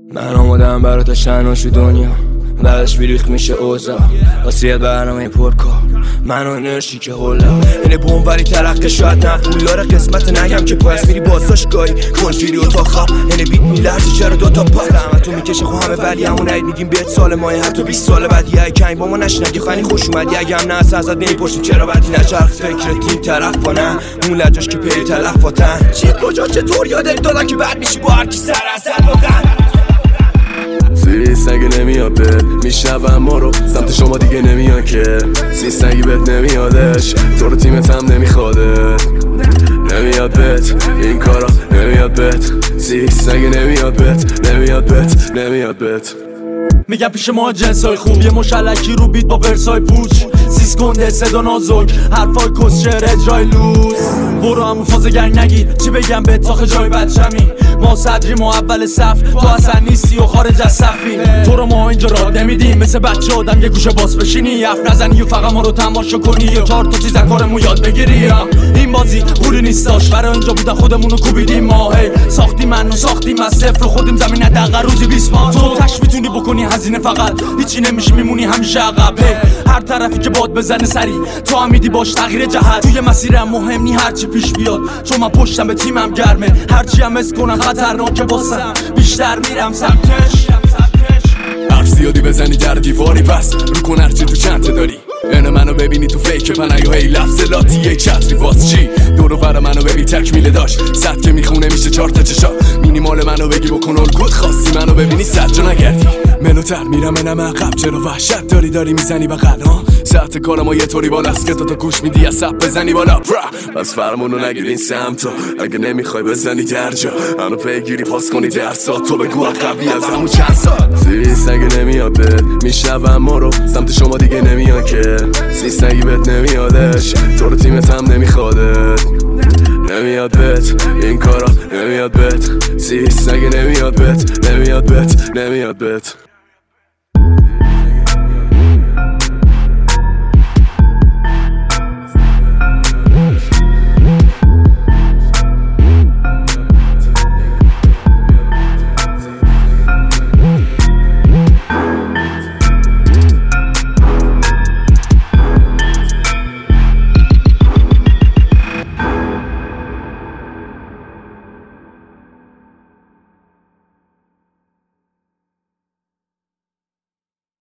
من آمادم برات شناشو دنیا بعدش بیریخ میشه اوضاع واسه برنامه پرکار من و انرژی که حالا اینه بوموری ترقه شاید نه پولاره قسمت نگم که پایست میری بازداشتگاهی کنجیری اتاق خواب اینه بیت میلرزی چرا دوتا پات زحمتو میکشه خو همه ولی همون عید میگیم بهت سال ماه حتی 20 سال بعد یه کنگ با ما نشنگی خانی خوش اومدی اگه هم نه ازت نمیپرسیم چرا بعدی نچرخ فکر تیم طرف کنن اون لجاش که پی تلفاتن چی کجا چطور یادت دادن که بعد میشی با هر کی سر اثر واقعا سیستگی نمیاد بهت میشنون ما رو سمت شما دیگه نمیان که سیستگی بهت نمیادش تو رو تیمت هم نمیخواده نمیاد بهت این کارا نمیاد بهت سیستگی نمیاد بهت نمیاد بهت میگم پیش ما جنسای خوب یه مشلکی رو بیت با ورسای پوچ سیس کنده صدا نازک حرفای کسشر اجرای لوز برو همون فاز گنگ نگیر چی بگم به تاخ جای بچمی ما صدریم و اول صف تو اصلا نیستی و خارج از صفی تو رو ما اینجا را نمیدیم مثل بچه آدم یه گوشه باز بشینی حرف نزنی و فقط ما رو تماشا کنی یا 4 تا چیز کارمون یاد بگیری این بازی پولی نیستاش برای اینجا بودن خودمون رو کوبیدیم ما ساختیم منو ساختیم از صفر و خودیم زمین دقیقا روزی 20 ما تو تش میتونی بکنی هزینه فقط هیچی نمیشه میمونی همیشه عقب هر طرفی که باد بزنه سری تو هم میدی باش تغییر جهت توی مسیرم مهم نی هرچی پیش بیاد چون من پشتم به تیمم گرمه هرچی هم اس کنم خطرناکه واسم بیشتر میرم سمتش حرف زیادی بزنی در دیواری پس رو کن هرچی تو چنته داری اینو منو ببینی تو فیک پنگاه هی لفظ لاتی یک چتری واس چی دورو برا منو ببین تکمیله داشت صد که میخونه میشه 4 تا چشا مینیمال منو بگی بکن الگوت خواستی منو ببینی صد جا نگردی منوتر میرم منم عقب چرا وحشت داری میزنی بغل ها ساعت کارم یه طوری بالاست که تو گوش میدی از سب بزنی بالا بس فرمونو نگیر این سمتو اگه نمیخوای بزنی درجا منو پیگیری پاس کنی درسا تو بگو عقبی از همون چند سال سیستگی نمیاد بهت میشنون ما رو سمت شما دیگه نمیان که سیستگی بهت نمیادش تو رو تیمت هم نمیخوادت نمیاد بهت این کارا نمیاد بهت سیستگی نمیاد بهت نمیاد بهت